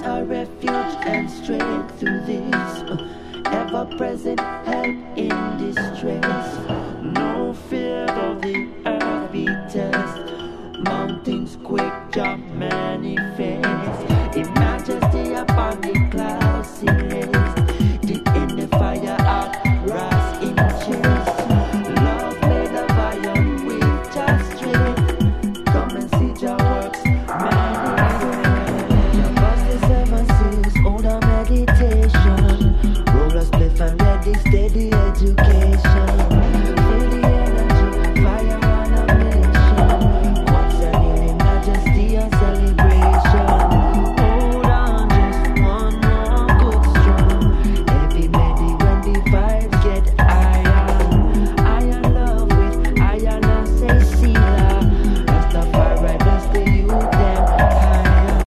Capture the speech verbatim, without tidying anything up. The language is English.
our refuge and strength through this uh, ever-present help in distress. No fear of the earth be test, mountains quake, jump manifest, in majesty upon the clouds.